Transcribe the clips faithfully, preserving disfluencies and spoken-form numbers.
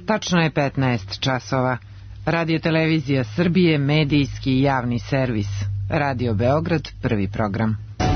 Tačno je petnaest časova. Radio-televizija Srbije, medijski i javni servis. Radio Beograd, prvi program.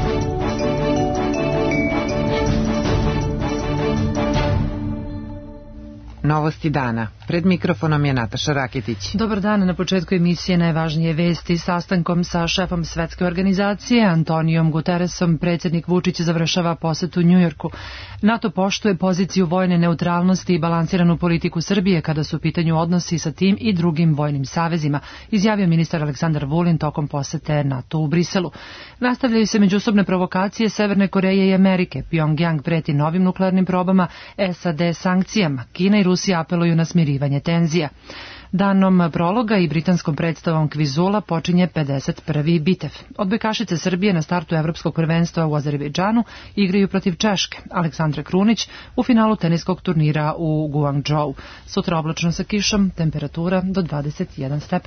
Novosti dana. Pred mikrofonom je Nataša Raketić. Dobar dan. Na početku emisije najvažnije vesti. Sastankom sa šefom Svetske organizacije Antonijom Guterresom predsjednik Vučić završava posetu Njujorku. NATO poštuje poziciju vojne neutralnosti i balansiranu politiku Srbije kada su u pitanju odnosi sa tim i drugim vojnim savezima, izjavio ministar Aleksandar Vulin tokom posete NATO u Briselu. Nastavljaju se međusobne provokacije Severne Koreje i Amerike. Pjongjang preti novim nuklearnim probama, S A D sankcijama. Kina i Rusija apeluju na smirivanje tenzija. Danom prologa i britanskom predstavom Kvizula počinje pedeset prvi bitev. Odbojkašice Srbije na startu evropskog prvenstva u Azerbejdžanu igraju protiv Češke. Aleksandra Krunić u finalu teniskog turnira u Guangzhou. Sutra oblačno sa kišom, temperatura do dvadeset jedan stepen.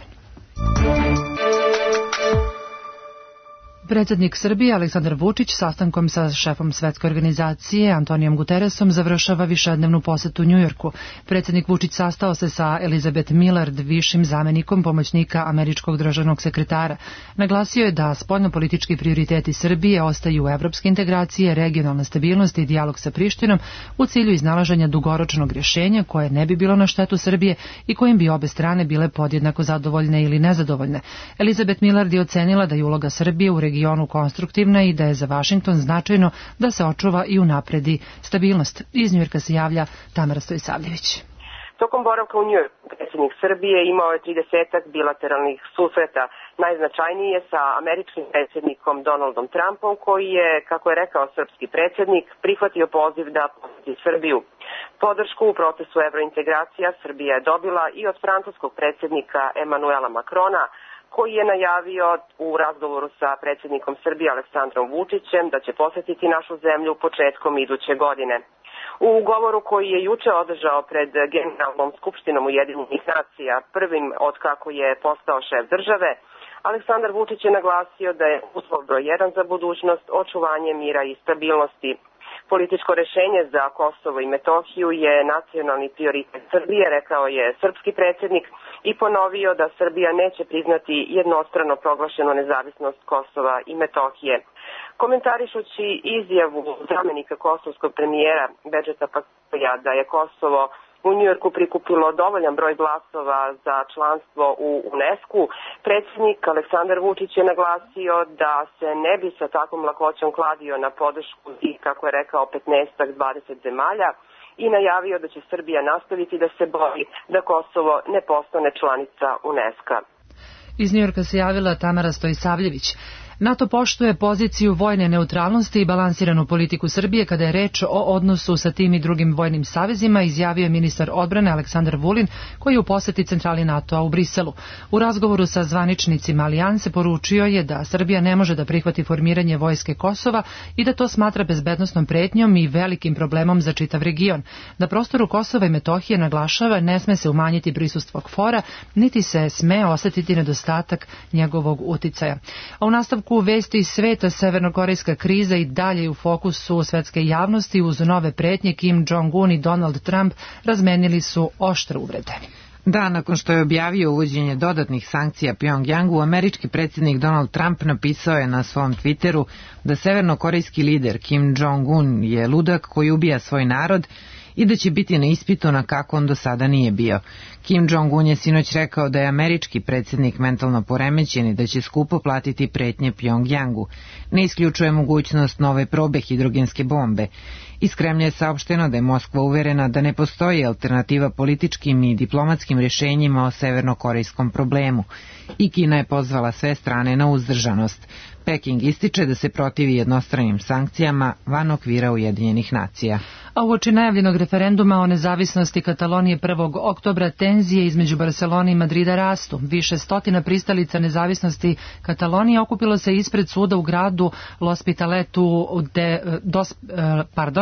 Predsjednik Srbije Aleksandar Vučić sastankom sa šefom Svetske organizacije Antonijom Guterresom završava višednevnu posetu Njujorku. Predsjednik Vučić sastao se sa Elizabeth Millard, višim zamenikom pomoćnika američkog državnog sekretara. Naglasio je da spoljnopolitički prioriteti Srbije ostaju evropske integracije, regionalna stabilnost i dijalog sa Prištinom u cilju iznalaženja dugoročnog rješenja koje ne bi bilo na štetu Srbije i kojim bi obe strane bile podjednako zadovoljne ili nezadovoljne. Elizabeth Millard je ocenila da je uloga Srbije u regionu regionu konstruktivna i da je za Vašington značajno da se očuva i unapredi stabilnost. Iz Njujorka se javlja Tamara Stojsavljević. Tokom boravka u Njujorku predsjednik Srbije imao je tridesetak bilateralnih susreta. Najznačajniji je sa američkim predsjednikom Donaldom Trumpom, koji je, kako je rekao srpski predsjednik, prihvatio poziv da posjeti Srbiju. Podršku u procesu evrointegracija Srbija je dobila i od francuskog predsjednika Emanuela Macrona, koji je najavio u razgovoru sa predsjednikom Srbije Aleksandrom Vučićem da će posjetiti našu zemlju početkom iduće godine. U govoru koji je juče održao pred Generalnom skupštinom Ujedinjenih nacija, prvim od kako je postao šef države, Aleksandar Vučić je naglasio da je uslov broj jedan za budućnost očuvanje mira i stabilnosti. Političko rješenje za Kosovo i Metohiju je nacionalni prioritet Srbije, rekao je srpski predsjednik i ponovio da Srbija neće priznati jednostrano proglašenu nezavisnost Kosova i Metohije. Komentarišući izjavu zamjenika kosovskog premijera Bedžeta Pastoja da je Kosovo u Njujorku prikupilo dovoljan broj glasova za članstvo u UNESCO, predsjednik Aleksandar Vučić je naglasio da se ne bi sa takvom lakoćom kladio na podršku i, kako je rekao, petnaest do dvadeset zemalja i najavio da će Srbija nastaviti da se bori da Kosovo ne postane članica UNESCO-a. Iz Njujorka se javila Tamara Stojsavljević. NATO poštuje poziciju vojne neutralnosti i balansiranu politiku Srbije kada je reč o odnosu sa tim i drugim vojnim savezima, izjavio je ministar odbrane Aleksandar Vulin, koji je u poseti centrali NATO-a u Briselu. U razgovoru sa zvaničnicima alijanse poručio je da Srbija ne može da prihvati formiranje vojske Kosova i da to smatra bezbednosnom pretnjom i velikim problemom za čitav region. Na prostoru Kosova i Metohije, naglašava, ne sme se umanjiti prisustvo KFOR-a, niti se sme osetiti nedostatak njegovog uticaja. A u nastavku u vesti iz sveta, severnokorejska kriza i dalje u fokusu svetske javnosti. Uz nove pretnje Kim Jong-un i Donald Trump razmenili su oštre uvrede. Da, nakon što je objavio uvođenje dodatnih sankcija Pjongjangu, američki predsjednik Donald Trump napisao je na svom Twitteru da severnokorejski lider Kim Jong-un je ludak koji ubija svoj narod i da će biti na ispitu na kako on do sada nije bio. Kim Jong-un je sinoć rekao da je američki predsjednik mentalno poremećen i da će skupo platiti pretnje Pjongjangu. Ne isključuje mogućnost nove probe hidrogenske bombe. Iz Kremlja je saopšteno da je Moskva uverena da ne postoji alternativa političkim i diplomatskim rješenjima o severnokorejskom problemu. I Kina je pozvala sve strane na uzdržanost. Peking ističe da se protivi jednostranim sankcijama van okvira Ujedinjenih nacija. A uoči najavljenog referenduma o nezavisnosti Katalonije prvog oktobra tenzije između Barcelone i Madrida rastu. Više stotina pristalica nezavisnosti Katalonije okupilo se ispred suda u gradu L'Hospitaletu de, dos, pardon,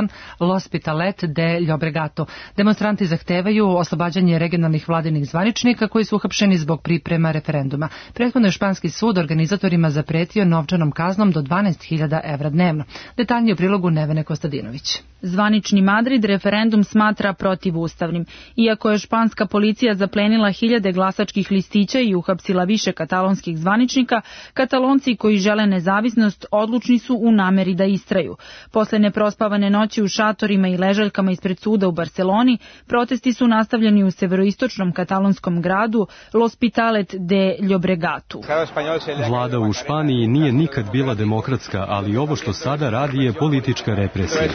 pardon, L'Hospitalet de Llobregato. Demonstranti zahtevaju oslobađanje regionalnih vladinih zvaničnika koji su uhapšeni zbog priprema referenduma. Prethodno je španski sud organizatorima zapretio novčanom kaznom do dvanaest hiljada evra dnevno. Detaljnije u prilogu Nevene Kostadinović. Zvanični Madrid referendum smatra protivustavnim. Iako je španska policija zaplenila hiljade glasačkih listića i uhapsila više katalonskih zvaničnika, Katalonci koji žele nezavisnost odlučni su u nameri da istraju. Posle neprospavane noći u šatorima i ležaljkama ispred suda u Barceloni, protesti su nastavljeni u severoistočnom katalonskom gradu L'Hospitalet de Llobregatu. Vlada u Španiji nije nikad bila demokratska, ali ovo što sada radi je politička represija.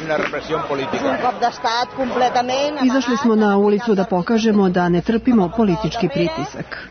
Izašli smo na ulicu da pokažemo da ne trpimo politički pritisak.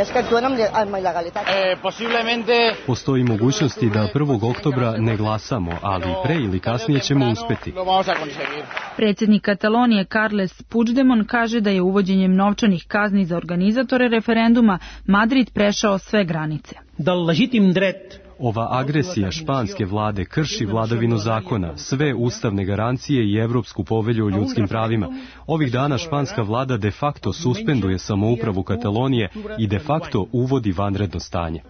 Postoji mogućnosti da prvog oktobra ne glasamo, ali pre ili kasnije ćemo uspeti. Predsjednik Katalonije Carles Puigdemont kaže da je uvođenjem novčanih kazni za organizatore referenduma Madrid prešao sve granice. Ova agresija španske vlade krši vladavinu zakona, sve ustavne garancije i Evropsku povelju o ljudskim pravima. Ovih dana španska vlada de facto suspenduje samoupravu Katalonije i de facto uvodi vanredno stanje.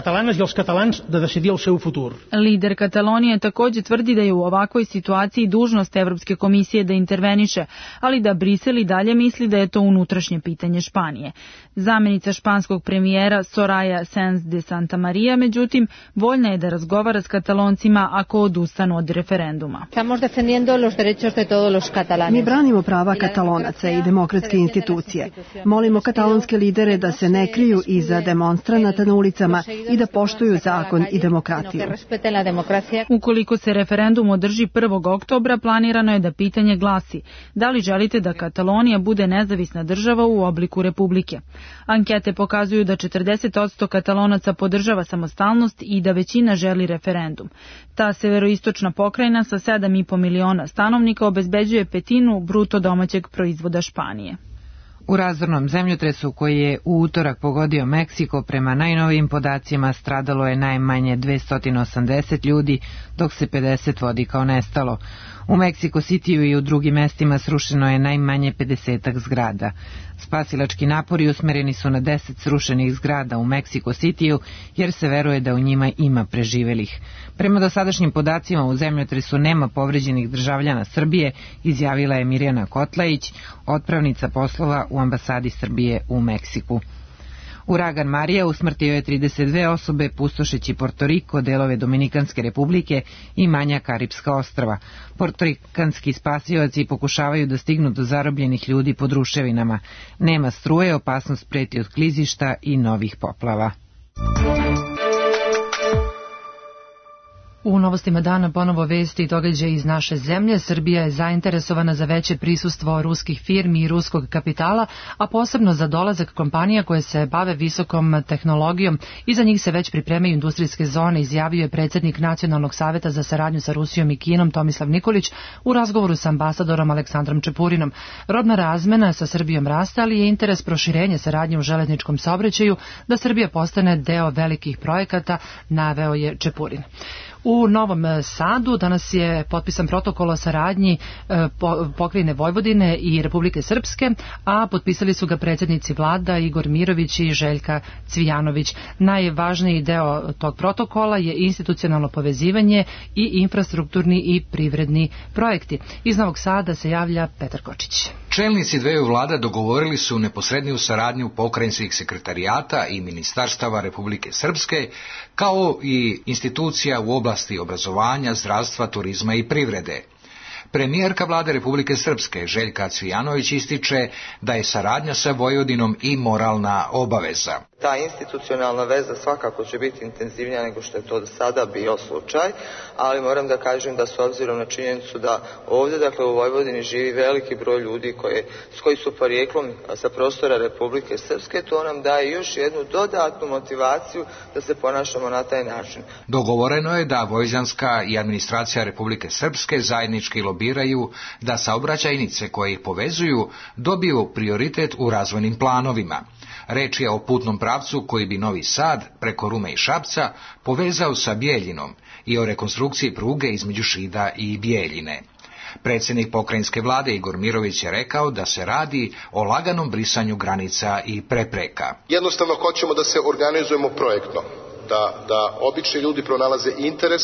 Lider Katalonije također tvrdi da je u ovakvoj situaciji dužnost Evropske komisije da interveniše, ali da Brisel i dalje misli da je to unutrašnje pitanje Španije. Zamjenica španskog premijera Soraya Sáenz de Santamaría, međutim, voljna je da razgovara s Kataloncima ako odustanu od referenduma. Mi branimo prava Katalonaca i demokratske institucije. Molimo katalonske lidere da se ne kriju iza demonstranata na ulicama i da poštuju zakon i demokratiju. Ukoliko se referendum održi prvog oktobra, planirano je da pitanje glasi: da li želite da Katalonija bude nezavisna država u obliku republike? Ankete pokazuju da četrdeset posto Katalonaca podržava samostalnost i da većina želi referendum. Ta severoistočna pokrajina sa sedam i po miliona stanovnika obezbeđuje petinu bruto domaćeg proizvoda Španije. U razornom zemljotresu koji je u utorak pogodio Meksiko, prema najnovijim podacima stradalo je najmanje dvesta osamdeset ljudi, dok se pedeset vodi kao nestalo. U Meksiko Cityu i u drugim mestima srušeno je najmanje pedesetak zgrada. Spasilački napori usmereni su na deset srušenih zgrada u Meksiko Cityu, jer se veruje da u njima ima preživelih. Prema dosadašnjim podacima u zemljotresu nema povređenih državljana Srbije, izjavila je Mirjana Kotlajić, otpravnica poslova u ambasadi Srbije u Meksiku. Uragan Marija usmrtio je trideset dve osobe pustošeći Portoriko, delove Dominikanske republike i manja Karipska ostrva. Portorikanski spasioci pokušavaju da stignu do zarobljenih ljudi pod ruševinama. Nema struje, opasnost preti od klizišta i novih poplava. U novostima dana ponovo vesti i događaje iz naše zemlje. Srbija je zainteresovana za veće prisustvo ruskih firmi i ruskog kapitala, a posebno za dolazak kompanija koje se bave visokom tehnologijom i za njih se već pripremaju industrijske zone, izjavio je predsjednik Nacionalnog saveta za saradnju sa Rusijom i Kinom Tomislav Nikolić u razgovoru sa ambasadorom Aleksandrom Čepurinom. Robna razmena sa Srbijom raste, ali je interes proširenja saradnje u železničkom saobraćaju da Srbija postane deo velikih projekata, naveo je Čepurin. U Novom Sadu danas je potpisan protokol o saradnji pokrajine Vojvodine i Republike Srpske, a potpisali su ga predsjednici vlada Igor Mirović i Željka Cvijanović. Najvažniji deo tog protokola je institucionalno povezivanje i infrastrukturni i privredni projekti. Iz Novog Sada se javlja Petar Kočić. Čelnici dveju vlada dogovorili su neposredniju saradnju pokrajinskih sekretarijata i ministarstava Republike Srpske, kao i institucija u oblasti obrazovanja, zdravstva, turizma i privrede. Premijerka vlade Republike Srpske Željka Cvijanović ističe da je saradnja sa Vojvodinom i moralna obaveza. Ta institucionalna veza svakako će biti intenzivnija nego što je to do sada bio slučaj, ali moram da kažem da s obzirom na činjenicu da ovdje, dakle u Vojvodini, živi veliki broj ljudi koje, s koji su porijeklom sa prostora Republike Srpske, to nam daje još jednu dodatnu motivaciju da se ponašamo na taj način. Dogovoreno je da vojvođanska i administracija Republike Srpske zajednički lobiraju da saobraćajnice koje ih povezuju dobiju prioritet u razvojnim planovima. Reč je o putnom pravcu koji bi Novi Sad preko Rume i Šapca povezao sa Bijeljinom i o rekonstrukciji pruge između Šida i Bijeljine. Predsjednik pokrajinske vlade Igor Mirović je rekao da se radi o laganom brisanju granica i prepreka. Jednostavno hoćemo da se organizujemo projektno, da, da obični ljudi pronalaze interes,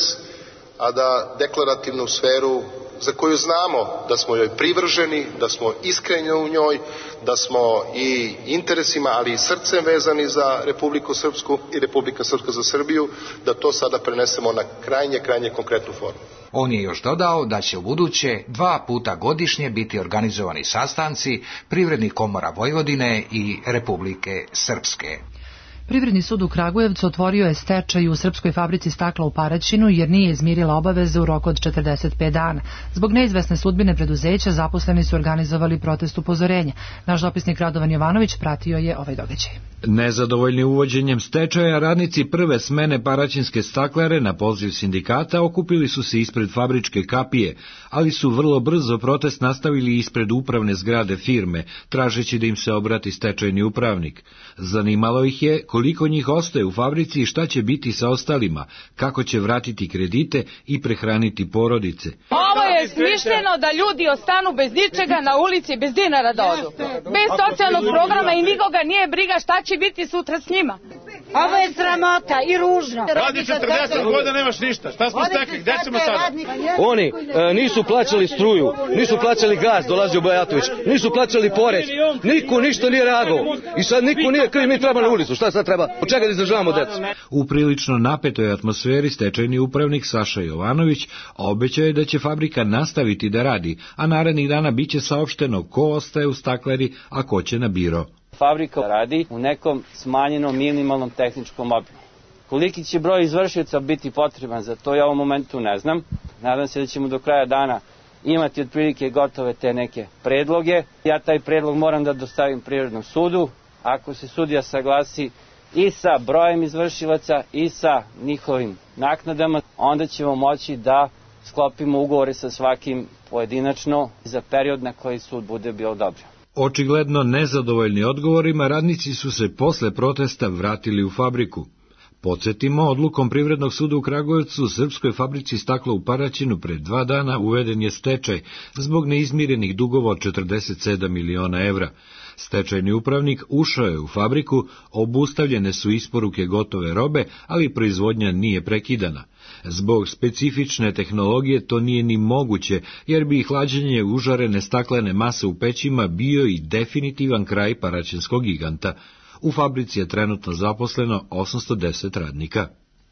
a da deklarativnu sferu za koju znamo da smo joj privrženi, da smo iskreni u njoj, da smo i interesima, ali i srcem vezani za Republiku Srpsku i Republika Srpska za Srbiju, da to sada prenesemo na krajnje, krajnje konkretnu formu. On je još dodao da će u buduće dva puta godišnje biti organizovani sastanci Privrednih komora Vojvodine i Republike Srpske. Privredni sud u Kragujevcu otvorio je stečaj u srpskoj fabrici stakla u Paraćinu jer nije izmirila obaveze u roku od četrdeset pet dana. Zbog neizvesne sudbine preduzeća zaposleni su organizovali protest upozorenja. Naš dopisnik Radovan Jovanović pratio je ovaj događaj. Nezadovoljni uvođenjem stečaja, radnici prve smene paraćinske staklare na poziv sindikata okupili su se ispred fabričke kapije, ali su vrlo brzo protest nastavili ispred upravne zgrade firme, tražeći da im se obrati stečajni upravnik. Zanimalo ih je koliko njih ostaje u fabrici i šta će biti sa ostalima, kako će vratiti kredite i prehraniti porodice. Ovo je smišljeno da ljudi ostanu bez ničega na ulici, bez dinara da odu. Bez socijalnog programa i nikoga nije briga šta će biti sutra s njima. Ovo je sramota i ružno. Radi četrdeset godina, nemaš ništa. Šta smo stekli? Gde ćemo sada? Oni e, nisu plaćali struju, nisu plaćali gaz, dolazio Bajatović, nisu plaćali porez, niko ništa nije reagovao. I sad niko nije kriv, mi treba na ulicu. Šta sad treba? Od čega da izdržavamo decu? U prilično napetoj atmosferi stečajni upravnik Saša Jovanović obećao je da će fabrika nastaviti da radi, a narednih dana biće saopšteno ko ostaje u staklari, a ko će na biro. Fabrika radi u nekom smanjenom minimalnom tehničkom obimu. Koliki će broj izvršioca biti potreban za to, ja u ovom momentu ne znam. Nadam se da ćemo do kraja dana imati otprilike gotove te neke predloge. Ja taj predlog moram da dostavim Privrednom sudu. Ako se sudija saglasi i sa brojem izvršilaca i sa njihovim naknadama, onda ćemo moći da sklopimo ugovore sa svakim pojedinačno za period na koji sud bude bio odobren. Očigledno nezadovoljni odgovorima, radnici su se posle protesta vratili u fabriku. Podsjetimo, odlukom Privrednog suda u Kragujevcu, srpskoj fabrici stakla u Paraćinu pred dva dana uveden je stečaj zbog neizmirenih dugova od četrdeset sedam miliona evra. Stečajni upravnik ušao je u fabriku, obustavljene su isporuke gotove robe, ali proizvodnja nije prekidana. Zbog specifične tehnologije to nije ni moguće, jer bi hlađenje užarene staklene mase u pećima bio i definitivan kraj paraćinskog giganta. U fabrici je trenutno zaposleno osamsto deset radnika.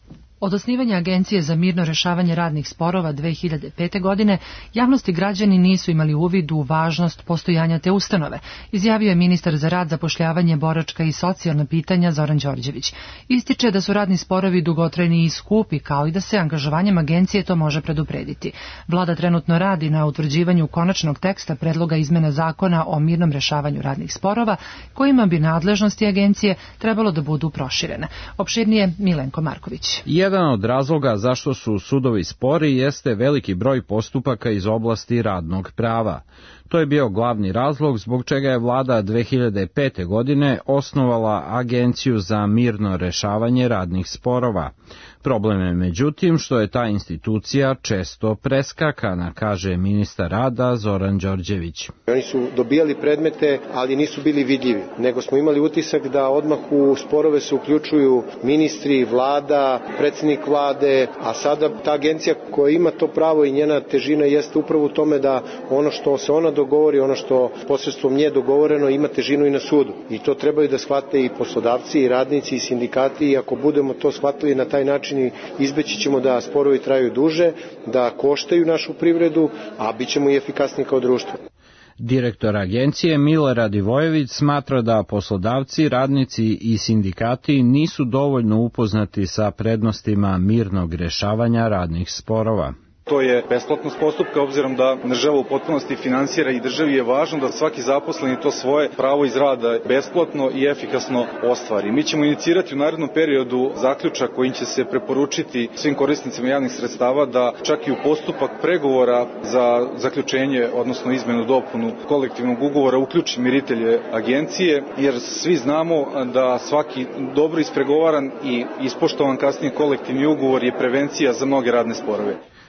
Od osnivanja Agencije za mirno rešavanje radnih sporova dve hiljade pete. godine javnost i građani nisu imali uvid u važnost postojanja te ustanove, izjavio je ministar za rad, zapošljavanje, boračka i socijalna pitanja Zoran Đorđević. Ističe da su radni sporovi dugotrajni i skupi, kao i da se angažovanjem agencije to može preduprediti. Vlada trenutno radi na utvrđivanju konačnog teksta predloga izmena zakona o mirnom rešavanju radnih sporova, kojima bi nadležnosti agencije trebalo da budu proširene. Opširnije Milenko Marković. Jedan od razloga zašto su sudovi spori jeste veliki broj postupaka iz oblasti radnog prava. To je bio glavni razlog zbog čega je vlada dve hiljade pete. godine osnovala Agenciju za mirno rešavanje radnih sporova. Problem je međutim što je ta institucija često preskakana, kaže ministar rada Zoran Đorđević. Oni su dobijali predmete, ali nisu bili vidljivi, nego smo imali utisak da odmah u sporove se uključuju ministri, vlada, predsjednik vlade, a sada ta agencija koja ima to pravo i njena težina jeste upravo u tome da ono što se ona dogovori, ono što posredstvom nje dogovoreno ima težinu i na sudu. I to trebaju da shvate i poslodavci, i radnici, i sindikati, i ako budemo to shvatili na taj način, izbeći ćemo da sporovi traju duže, da koštaju našu privredu, a bit ćemo i efikasniji kao društvo. Direktor agencije Milorad Ivojević smatra da poslodavci, radnici i sindikati nisu dovoljno upoznati sa prednostima mirnog rešavanja radnih sporova. To je besplatnost postupka, obzirom da država u potpunosti finansira i državi je važno da svaki zaposleni to svoje pravo iz rada besplatno i efikasno ostvari. Mi ćemo inicirati u narednom periodu zaključak kojim će se preporučiti svim korisnicima javnih sredstava da čak i u postupak pregovora za zaključenje, odnosno izmenu dopunu kolektivnog ugovora uključi miritelje agencije, jer svi znamo da svaki dobro ispregovaran i ispoštovan kasnije kolektivni ugovor je prevencija za mnoge radne sporove.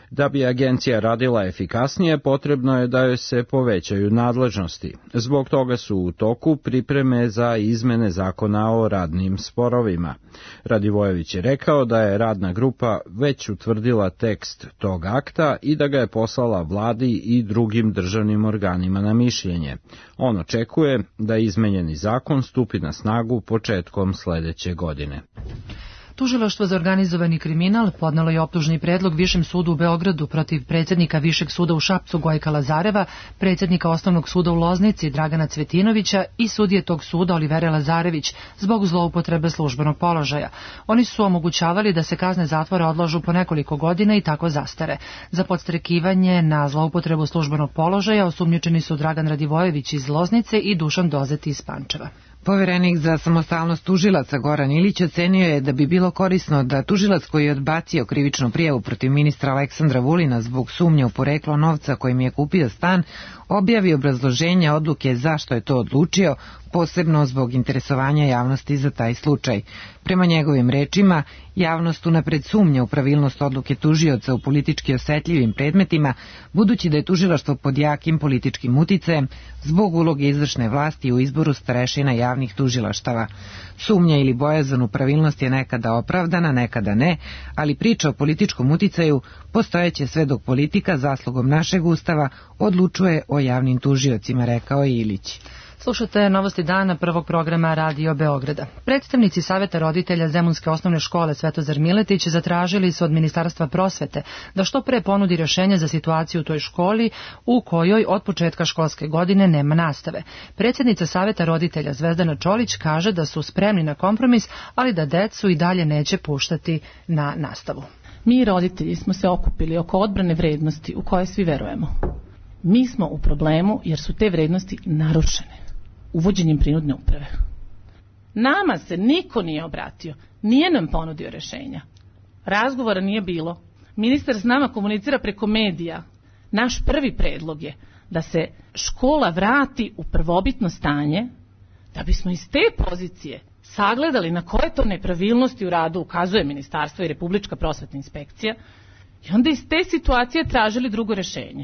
Da bi agencija radila efikasnije, potrebno je da joj se povećaju nadležnosti. Zbog toga su u toku pripreme za izmene zakona o radnim sporovima. Radivojević je rekao da je radna grupa već utvrdila tekst tog akta i da ga je poslala vladi i drugim državnim organima na mišljenje. On očekuje da izmenjeni zakon stupi na snagu početkom sledeće godine. Tužilaštvo za organizovani kriminal podnelo je optužni predlog Višem sudu u Beogradu protiv predsjednika Višeg suda u Šapcu Gojka Lazareva, predsjednika Osnovnog suda u Loznici Dragana Cvetinovića i sudije tog suda Olivere Lazarević zbog zloupotrebe službenog položaja. Oni su omogućavali da se kazne zatvora odlažu po nekoliko godina i tako zastare. Za podstrekivanje na zloupotrebu službenog položaja osumnjičeni su Dragan Radivojević iz Loznice i Dušan Dozeti iz Pančeva. Poverenik za samostalnost tužilaca Goran Ilić ocenio je da bi bilo korisno da tužilac koji je odbacio krivičnu prijavu protiv ministra Aleksandra Vulina zbog sumnje u poreklo novca kojim je kupio stan, objavi obrazloženje odluke zašto je to odlučio, posebno zbog interesovanja javnosti za taj slučaj. Prema njegovim rečima, javnost unapred sumnja u pravilnost odluke tužioca u politički osetljivim predmetima, budući da je tužilaštvo pod jakim političkim uticajem zbog uloge izvršne vlasti u izboru starešina javnih tužilaštava. Sumnja ili bojazan u pravilnost je nekada opravdana, nekada ne, ali priča o političkom uticaju postojeće sve dok politika zaslugom našeg ustava odlučuje o javnim tužiocima, rekao je Ilić. Slušate novosti dana prvog programa Radio Beograda. Predstavnici Saveta roditelja Zemunske osnovne škole Svetozar Miletić zatražili su od Ministarstva prosvete da što pre ponudi rješenje za situaciju u toj školi u kojoj od početka školske godine nema nastave. Predsjednica Saveta roditelja Zvezdana Čolić kaže da su spremni na kompromis, ali da decu i dalje neće puštati na nastavu. Mi roditelji smo se okupili oko odbrane vrednosti u koje svi verujemo. Mi smo u problemu jer su te vrednosti narušene uvođenjem prinudne uprave. Nama se niko nije obratio, nije nam ponudio rješenja. Razgovora nije bilo. Ministar s nama komunicira preko medija. Naš prvi predlog je da se škola vrati u prvobitno stanje, da bismo iz te pozicije sagledali na koje to nepravilnosti u radu ukazuje Ministarstvo i Republička prosvetna inspekcija i onda iz te situacije tražili drugo rješenje.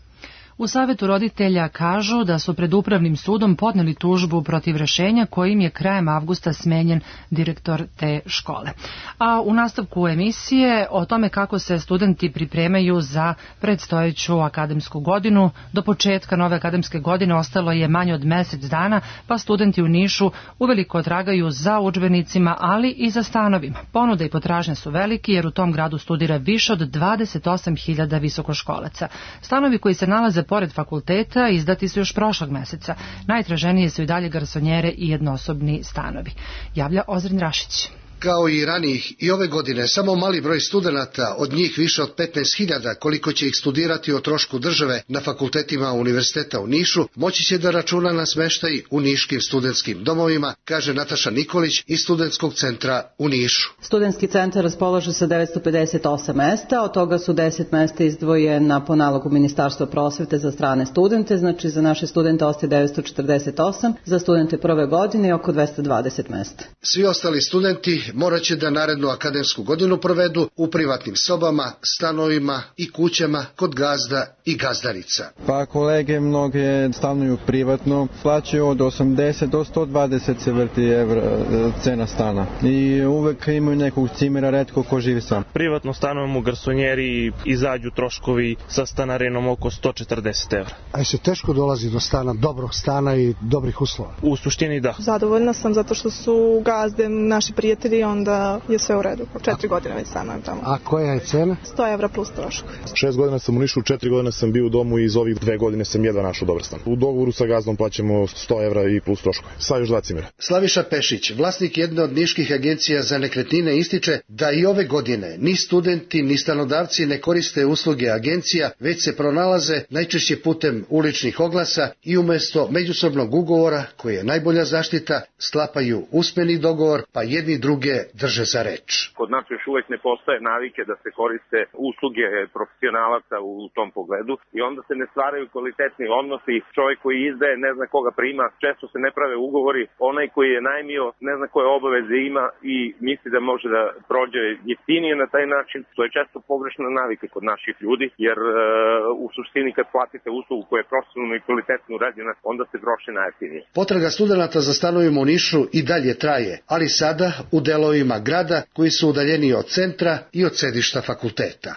U Savetu roditelja kažu da su pred Upravnim sudom podneli tužbu protiv rješenja kojim je krajem avgusta smenjen direktor te škole. A u nastavku emisije o tome kako se studenti pripremaju za predstojeću akademsku godinu. Do početka nove akademske godine ostalo je manje od mjesec dana, pa studenti u Nišu uveliko tragaju za udžbenicima, ali i za stanovima. Ponude i potražnje su veliki jer u tom gradu studira više od dvadeset osam hiljada visokoškolaca. Stanovi koji se nalaze pored fakulteta izdati su još prošlog mjeseca. Najtraženije su i dalje garsonjere i jednosobni stanovi. Javlja Ozren Rašić. Kao i ranijih i ove godine samo mali broj studenata, od njih više od petnaest hiljada, koliko će ih studirati o trošku države na fakultetima Univerziteta u Nišu, moći će da računa na smeštaj u niškim studentskim domovima, kaže Nataša Nikolić iz Studentskog centra u Nišu. Studentski centar raspolaže sa devetsto pedeset osam mesta, od toga su deset mesta izdvojena po nalogu Ministarstva prosvete za strane studente, znači za naše studente ostaje devetsto četrdeset osam, za studente prve godine oko dvesta dvadeset mesta. Svi ostali studenti morat će da narednu akademsku godinu provedu u privatnim sobama, stanovima i kućama kod gazda i gazdarica. Pa kolege mnoge stanuju privatno, plaćaju od osamdeset do sto dvadeset se vrti evra cena stana i uvek imaju nekog cimera, retko ko živi sam. Privatno stanujem u garsonjeri, izađu troškovi sa stanarinom oko sto četrdeset evra. A se teško dolazi do stana, dobrog stana i dobrih uslova? U suštini da. Zadovoljna sam zato što su gazde naši prijatelji, onda je sve u redu. Četiri godine već stanujem tamo. A koja je cena? sto evra plus troškovi. Šest godina sam u Nišu, četiri godine sam bio u domu i iz ovih dve godine sam jedva našao dobar stan. U dogovoru sa gazdom plaćamo sto evra i plus troškovi. Sa još dva cimera. Slaviša Pešić, vlasnik jedne od niških agencija za nekretnine, ističe da i ove godine ni studenti ni stanodavci ne koriste usluge agencija, već se pronalaze najčešće putem uličnih oglasa i umjesto međusobnog ugovora, koji je najbolja zaštita, sklapaju usmeni dogovor, pa jedni druge druge drže za reč. Kod nas još uvek ne postoje navike da se koriste usluge profesionalaca u tom pogledu i onda se ne stvaraju kvalitetni odnosi. Čovjek koji izdaje ne zna koga prima, često se ne prave ugovori, onaj koji je najmio ne zna koje obaveze ima i misli da može da prođe jeftinije na taj način. To je često pogrešna navika kod naših ljudi, jer e, u suštini kad platite uslugu koja je profesionalno i kvalitetno urađena, onda se troši najjeftinije. Potraga studenata za stanovima u Nišu i dalje traje, ali sada u delovima grada koji su udaljeni od centra i od sedišta fakulteta.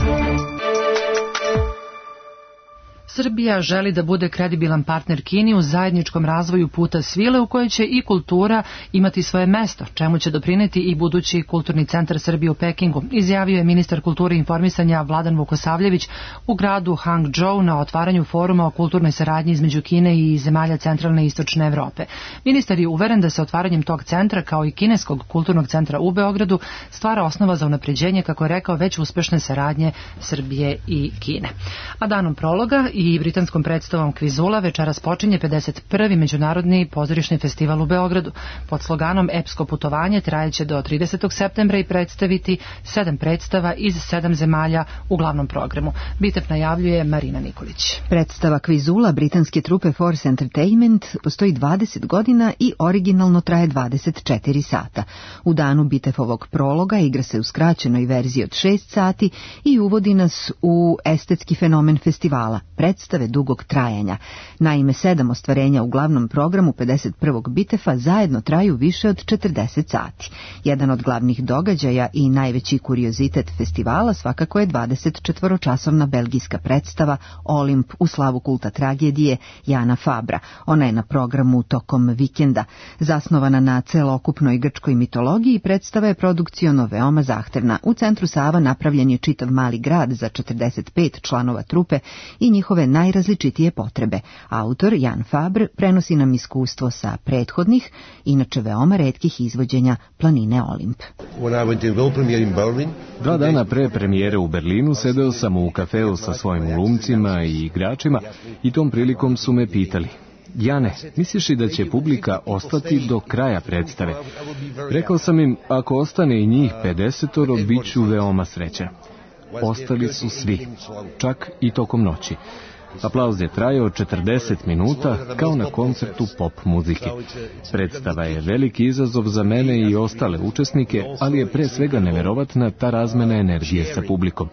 Srbija želi da bude kredibilan partner Kini u zajedničkom razvoju puta svile u kojoj će i kultura imati svoje mesto, čemu će doprineti i budući kulturni centar Srbije u Pekingu, izjavio je ministar kulture i informisanja Vladan Vukosavljević u gradu Hangzhou na otvaranju foruma o kulturnoj saradnji između Kine i zemalja centralne i istočne Evrope. Ministar je uveren da se otvaranjem tog centra, kao i kineskog kulturnog centra u Beogradu, stvara osnova za unapređenje, kako je rekao, već uspešne saradnje Srbije i Kine. A danom prologa i britanskom predstavom Kvizula večeras počinje pedeset prvi Međunarodni pozorišni festival u Beogradu. Pod sloganom Epsko putovanje trajeće do tridesetog septembra i predstaviti sedam predstava iz sedam zemalja u glavnom programu. Bitev najavljuje Marina Nikolić. Predstava Kvizula britanske trupe Force Entertainment postoji dvadeset godina i originalno traje dvadeset četiri sata. U danu Bitefovog prologa igra se u skraćenoj verziji od šest sati i uvodi nas u estetski fenomen festivala, predstave dugog trajanja. Naime, sedam ostvarenja u glavnom programu pedeset prvog Bitefa zajedno traju više od četrdeset sati. Jedan od glavnih događaja i najveći kuriozitet festivala svakako je dvadesetčetvoročasovna belgijska predstava Olimp u slavu kulta tragedije Jana Fabra. Ona je na programu tokom vikenda. Zasnovana na celokupnoj grčkoj mitologiji, predstava je produkciono veoma zahtevna. U centru Sava napravljen je čitav mali grad za četrdeset pet članova trupe i njihove najrazličitije potrebe. Autor Jan Fabr prenosi nam iskustvo sa prethodnih, inače veoma retkih izvođenja planine Olimp. Dva dana pre premijere u Berlinu sedeo sam u kafeu sa svojim glumcima i igračima i tom prilikom su me pitali: Jane, misliš li da će publika ostati do kraja predstave? Rekao sam im, ako ostane i njih pedesetoro, bit ću veoma srećan. Ostali su svi, čak i tokom noći. Aplauz je trajao četrdeset minuta, kao na koncertu pop muzike. Predstava je veliki izazov za mene i ostale učesnike, ali je pre svega neverovatna ta razmena energije sa publikom.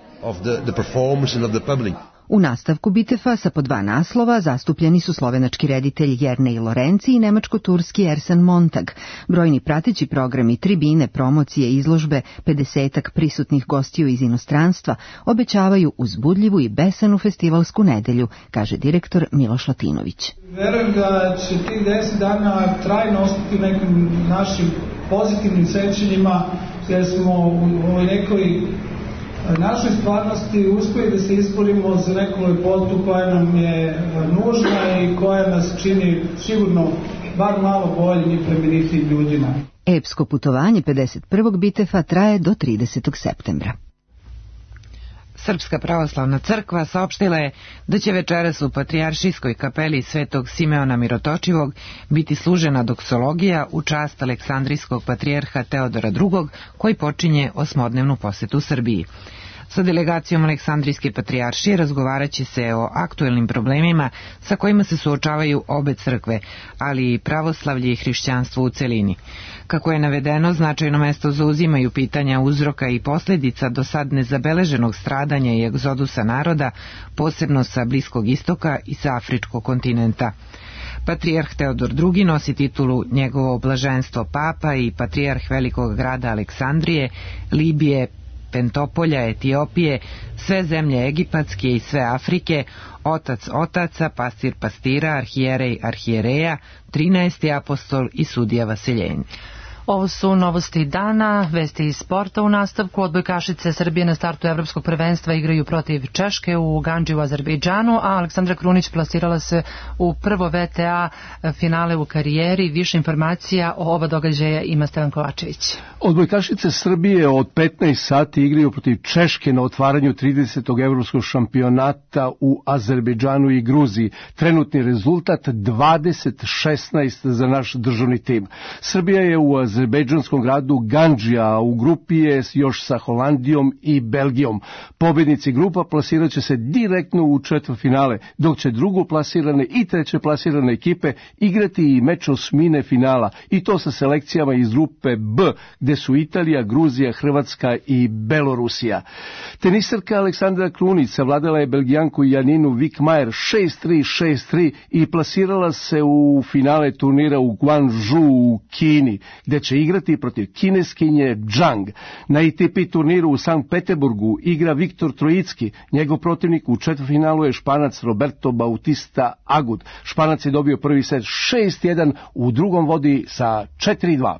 U nastavku Bitefa sa po dva naslova zastupljeni su slovenački reditelj Jernej Lorenci i nemačko-turski Ersan Montag. Brojni prateći programi, tribine, promocije, izložbe, pedesetak prisutnih gostiju iz inostranstva obećavaju uzbudljivu i besanu festivalsku nedelju, kaže direktor Miloš Latinović. Verujem da će tih deset dana trajno ostati nekim našim pozitivnim sećanjima, jer smo u ovoj nekoj našoj stvarnosti uspeli da se izborimo za neku lepotu koja nam je nužna i koja nas čini sigurno bar malo boljim i plemenitim ljudima. Epsko putovanje pedeset prvog Bitefa traje do tridesetog septembra. Srpska pravoslavna crkva saopštila je da će večeras u Patrijaršijskoj kapeli Svetog Simeona Mirotočivog biti služena doksologija u čast Aleksandrijskog patrijarha Teodora drugog, koji počinje osmodnevnu posetu Srbiji. Sa delegacijom Aleksandrijske patrijaršije razgovarat će se o aktuelnim problemima sa kojima se suočavaju obe crkve, ali i pravoslavlje i hrišćanstvo u celini. Kako je navedeno, značajno mesto zauzimaju pitanja uzroka i posljedica do sad nezabeleženog stradanja i egzodusa naroda, posebno sa Bliskog istoka i sa Afričkog kontinenta. Patrijarh Teodor drugi nosi titulu njegovo blaženstvo papa i patrijarh velikog grada Aleksandrije, Libije, Pentopolja, Etiopije, sve zemlje egipatske i sve Afrike, otac otaca, pastir pastira, arhijerej arhijereja, trinaesti apostol i sudija Vasiljenj. Ovo su novosti dana, vesti iz sporta u nastavku. Odbojkašice Srbije na startu evropskog prvenstva igraju protiv Češke u Gandži u Azerbejdžanu, a Aleksandra Krunić plasirala se u prvo V T A finale u karijeri. Više informacija o ova događaja ima Stevan Kovačević. Odbojkašice Srbije od petnaest sati igraju protiv Češke na otvaranju tridesetog evropskog šampionata u Azerbejdžanu i Gruziji. Trenutni rezultat dvadeset šesnaest za naš državni tim. Srbija je u azerbejdžanskom gradu Gandžija, a u grupi je još sa Holandijom i Belgijom. Pobednici grupa plasirat će se direktno u četvrtfinale, dok će drugo plasirane i treće plasirane ekipe igrati i meč osmine finala, i to sa selekcijama iz grupe B, gde su Italija, Gruzija, Hrvatska i Belorusija. Tenisarka Aleksandra Krunić savladala je Belgijanku Janinu Wickmajer šest tri šest tri i plasirala se u finale turnira u Guangzhou u Kini, gde će igrati protiv kineskinje Zhang. Na A T P turniru u Sankt Peterburgu igra Viktor Trojicki, njegov protivnik u četvrtfinalu je Španac Roberto Bautista Agut. Španac je dobio prvi set šest jedan, u drugom vodi sa četiri dva.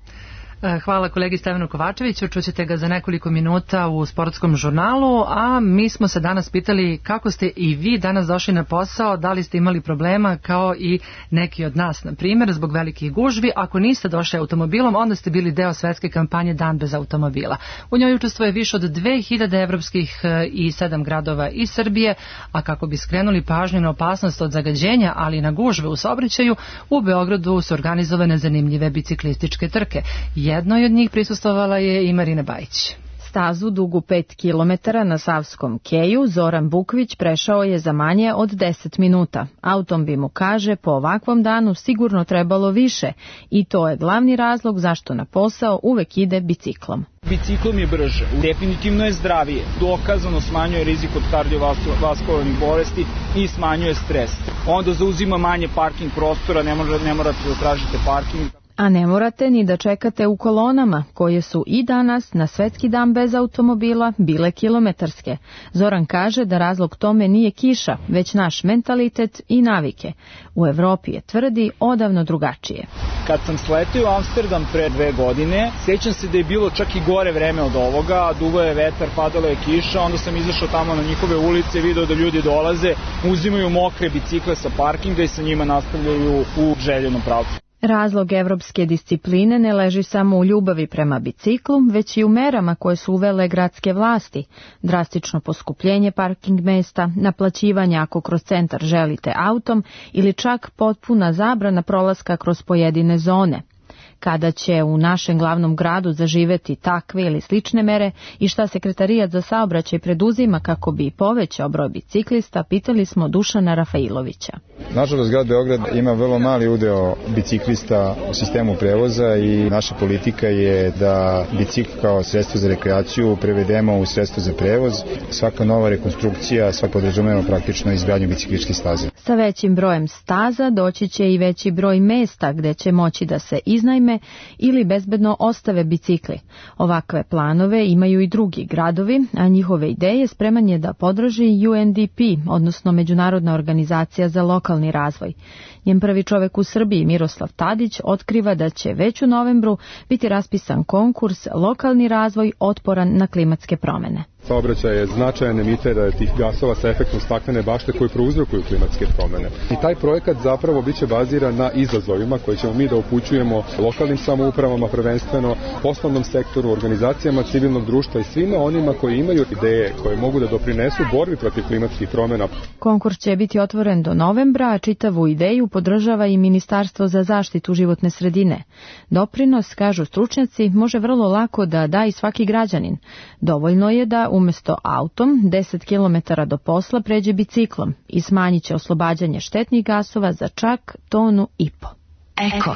Hvala kolegi Stevanu Kovačeviću, čućete ga za nekoliko minuta u sportskom žurnalu, a mi smo se danas pitali kako ste i vi danas došli na posao, da li ste imali problema kao i neki od nas, na primjer, zbog velikih gužvi. Ako niste došli automobilom, onda ste bili deo svetske kampanje Dan bez automobila. U njoj učestvuje više od dve hiljade evropskih i sedam gradova iz Srbije, a kako bi skrenuli pažnju na opasnost od zagađenja, ali i na gužve u saobraćaju, u Beogradu su organizovane zanimljive biciklističke trke. Jednoj od njih prisustvovala je i Marina Bajić. Stazu dugu pet kilometara na Savskom keju Zoran Bukvić prešao je za manje od deset minuta. Autom bi mu, kaže, po ovakvom danu sigurno trebalo više i to je glavni razlog zašto na posao uvek ide biciklom. Biciklom je brže, definitivno je zdravije, dokazano smanjuje rizik od kardiovaskularnih bolesti i smanjuje stres. Onda zauzima manje parking prostora, ne morate, ne morate da tražite parking. A ne morate ni da čekate u kolonama, koje su i danas na Svetski dan bez automobila bile kilometarske. Zoran kaže da razlog tome nije kiša, već naš mentalitet i navike. U Evropi je, tvrdi, odavno drugačije. Kad sam sletio u Amsterdam pre dve godine, sećam se da je bilo čak i gore vreme od ovoga, duvao je vetar, padala je kiša, onda sam izašao tamo na njihove ulice, video da ljudi dolaze, uzimaju mokre bicikle sa parkinga i sa njima nastavljaju u željenom pravcu. Razlog evropske discipline ne leži samo u ljubavi prema biciklu, već i u merama koje su uvele gradske vlasti. Drastično poskupljenje parking mesta, naplaćivanje ako kroz centar želite autom ili čak potpuna zabrana prolaska kroz pojedine zone. Kada će u našem glavnom gradu zaživeti takve ili slične mere i šta Sekretarijat za saobraćaj preduzima kako bi povećao broj biciklista, pitali smo Dušana Rafailovića. Nažalost, grad Beograd ima vrlo mali udeo biciklista u sistemu prevoza i naša politika je da bicikl kao sredstvo za rekreaciju prevedemo u sredstvo za prevoz. Svaka nova rekonstrukcija, svak podrazumeva praktično izgradnju bicikličkih staza. Sa većim brojem staza doći će i veći broj mesta gde će moći da se iznajme ili bezbedno ostave bicikli. Ovakve planove imaju i drugi gradovi, a njihove ideje spreman je da podrži U N D P, odnosno Međunarodna organizacija za lokalni razvoj. Njen prvi čovek u Srbiji, Miroslav Tadić, otkriva da će već u novembru biti raspisan konkurs Lokalni razvoj otporan na klimatske promene. Saobraćaj je značajan emiter tih gasova sa efektom staklene bašte koji prouzrokuju klimatske promene. I taj projekat zapravo biće baziran na izazovima koje ćemo mi da upućujemo lokalnim samoupravama, prvenstveno poslovnom sektoru, organizacijama civilnog društva i svima onima koji imaju ideje koje mogu da doprinesu borbi protiv klimatskih promena. Konkurs će biti otvoren do novembra, a čitavu ideju podržava i Ministarstvo za zaštitu životne sredine. Doprinos, kažu stručnjaci, može vrlo lako da da i svaki građanin. Dovoljno je da umjesto autom deset kilometara do posla pređe biciklom i smanjit će oslobađanje štetnih gasova za čak tonu i po. Eko.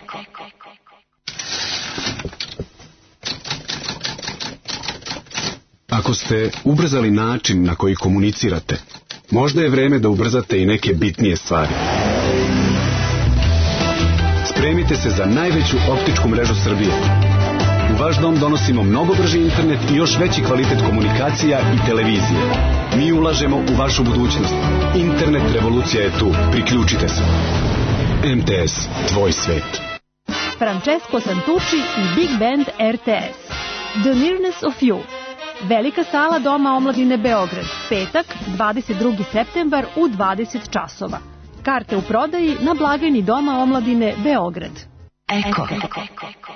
Ako ste ubrzali način na koji komunicirate, možda je vreme da ubrzate i neke bitnije stvari. Spremite se za najveću optičku mrežu Srbije. U vaš dom donosimo mnogo brži internet i još veći kvalitet komunikacija i televizije. Mi ulažemo u vašu budućnost. Internet revolucija je tu. Priključite se. M T S, tvoj svet. Francesco Santucci i Big Band R T S. The Nearness of You. Velika sala Doma omladine Beograd. Petak, dvadeset drugi septembar u dvadeset časova. Karte u prodaji na blagajni Doma omladine Beograd. Eko.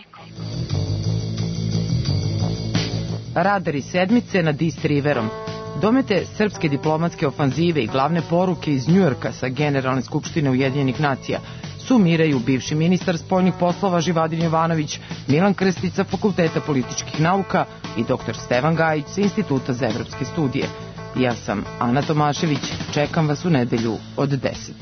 Radari sedmice nad East Riverom. Domete srpske diplomatske ofanzive i glavne poruke iz Njujorka sa Generalne skupštine Ujedinjenih nacija sumiraju bivši ministar spoljnih poslova Živadin Jovanović, Milan Krstić sa Fakulteta političkih nauka i doktor Stevan Gajić sa Instituta za evropske studije. Ja sam Ana Tomašević, čekam vas u nedelju od deset.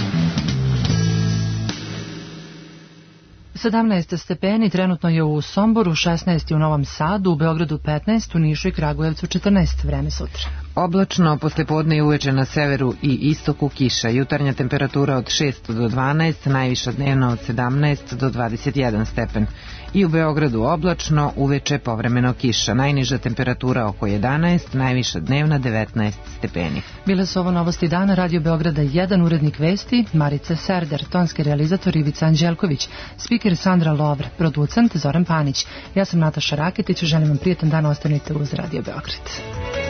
sedamnaest stepeni trenutno je u Somboru, šesnaest u Novom Sadu, u Beogradu petnaest, u Nišu i Kragujevcu četrnaest, vreme sutra. Oblačno, poslepodne i uveče na severu i istoku kiša, jutarnja temperatura od šest do dvanaest, najviša dnevna od sedamnaest do dvadeset jedan stepen. I u Beogradu oblačno, uveče povremeno kiša, najniža temperatura oko jedanaest, najviša dnevna devetnaest stepeni. Bile su ovo novosti dana, Radio Beograda jedan, urednik vesti Marica Serder, tonski realizator Ivica Anđelković, spiker Sandra Lovre, producent Zoran Panić. Ja sam Nataša Raketić, želim vam prijetan dan, ostanite uz Radio Beograd.